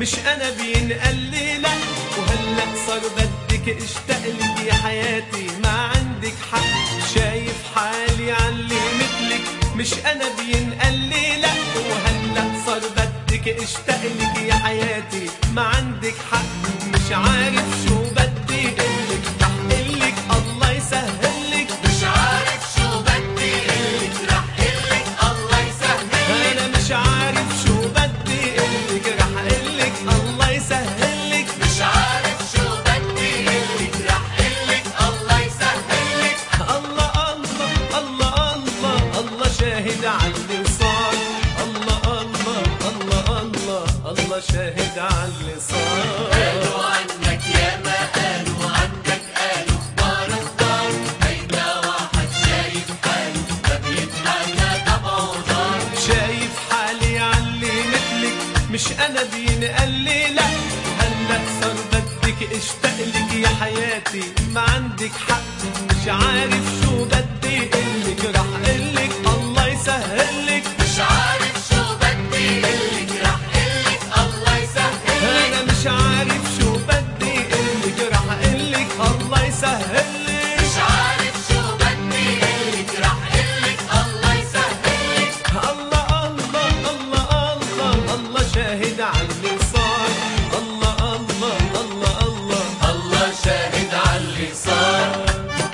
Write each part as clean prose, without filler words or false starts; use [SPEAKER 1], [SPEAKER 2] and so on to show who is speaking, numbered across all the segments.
[SPEAKER 1] مش انا بينقال لي لا، وهلا صار بدك اشتاق لك يا حياتي ما عندك حق. شايف حالي علي مثلك، مش انا بينقال لي لا، وهلا صار بدك اشتاق لك يا حياتي ما عندك حق. مش عارف شو بدي قلك، رح قلك الله يسهلك.
[SPEAKER 2] مش عارف شو بدي قلك، رح قلك الله يسهلك.
[SPEAKER 1] انا مش عارف شو بدي قلك، رح قلك الله يسهلك.
[SPEAKER 2] مش عارف شو بدي قلك، رح قلك الله يسهلك.
[SPEAKER 1] الله الله الله الله الله شاهد عاللي صار. الله الله الله الله الله شاهد عاللي صار.
[SPEAKER 2] قالوا عنك يا ما قالوا عنك، قالوا اخبار اخبار. هيدا واحد شايف حاله ما بيتحكى طبعه نار.
[SPEAKER 1] شايف حالي علي مثلك، مش انا بينقال لي لا، وهلا صار بدك اشتاق لك يا حياتي ما عندك حق. مش عارف شو بدي قلك، رح قلك الله يسهلك.
[SPEAKER 2] مش عارف شو بدي قلك، رح قلك الله يسهلك.
[SPEAKER 1] انا مش عارف شو بدي قلك، رح قلك الله يسهلك.
[SPEAKER 2] مش عارف شو بدي قلك، رح قلك الله يسهلك.
[SPEAKER 1] الله الله الله الله الله شاهد عاللي صار. الله الله الله الله
[SPEAKER 2] الله شاهد عاللي صار.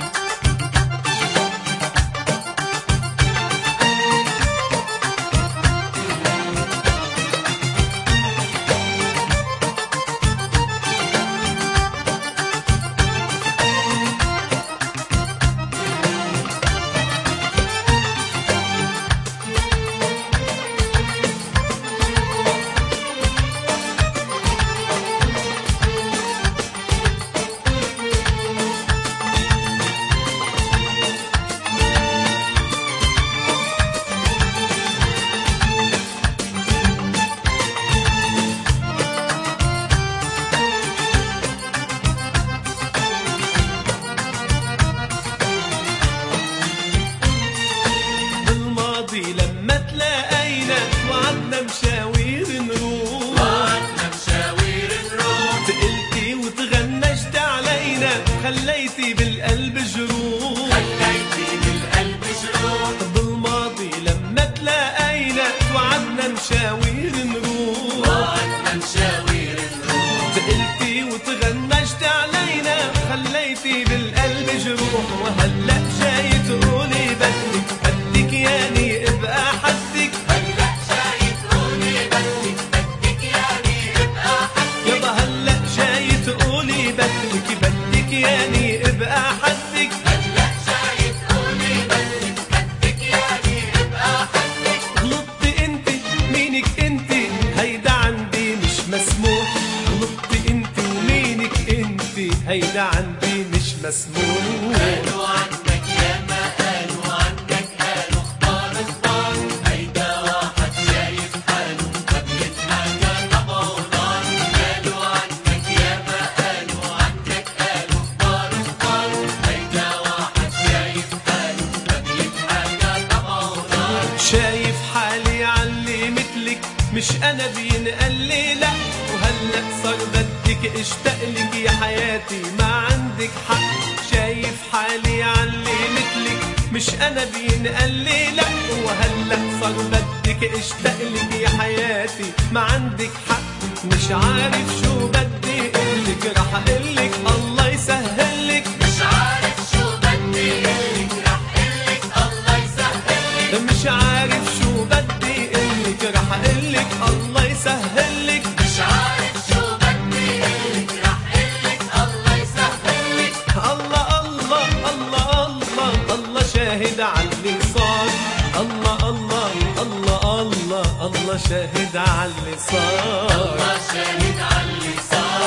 [SPEAKER 1] بالماضي لما تلاقينا وعدنا مشاوير نروح،
[SPEAKER 2] وعدنا مشاوير نروح.
[SPEAKER 1] تقلتي وتغنجت علينا، خليتي بالقلب جروح.
[SPEAKER 2] خليتي بالقلب جروح.
[SPEAKER 1] بالماضي لما تلاقينا وعدنا مشاوير نروح،
[SPEAKER 2] وعدنا مشاوير نروح.
[SPEAKER 1] تقلتي وتغنجت علينا، خليتي بالقلب جروح. وهلا جاي تقولي بدك بدك ياني ابقى حدك.
[SPEAKER 2] هلا جاي تقولي بدك بدك ياني ابقى حدك.
[SPEAKER 1] يابا هلا جاي تقولي بدك بدك ياني ابقى حدك.
[SPEAKER 2] هلا جاي تقولي بدك بدك ياني ابقى حدك.
[SPEAKER 1] غلطتي انت مينك انت، هيدا عندي مش مسموح. غلطتي انت ومينك انت، هيدا عندي مش مسموح.
[SPEAKER 2] قالوا عنك يا ما قالوا عنك، قالوا اخبار اخبار. هيدا واحد شايف حاله ما بيتحكى طبعه نار. قالوا عنك يا ما قالوا عنك، قالوا اخبار اخبار. هيدا واحد شايف حاله ما بيتحكى طبعه نار.
[SPEAKER 1] شايف حالي علي مثلك، مش انا بينقال لي لا، وهلا صار بدك اشتاق لك يا حياتي ما عندك حق. شايف حالي علي مثلك، مش انا بينقال لي لا، وهلا صار بدك اشتاق لك يا حياتي ما عندك حق. مش عارف شو بدي قلك، رح قلك الله يسهلك.
[SPEAKER 2] مش عارف شو بدي قلك، رح قلك الله يسهلك.
[SPEAKER 1] مش عارف شو بدي قلك، رح قلك الله يسهلك.
[SPEAKER 2] مش عارف شو بدي قلك، رح قلك الله يسهلك.
[SPEAKER 1] الله الله الله الله الله شاهد عاللي صار. الله الله الله الله الله شاهد عاللي صار.
[SPEAKER 2] الله شاهد عاللي صار.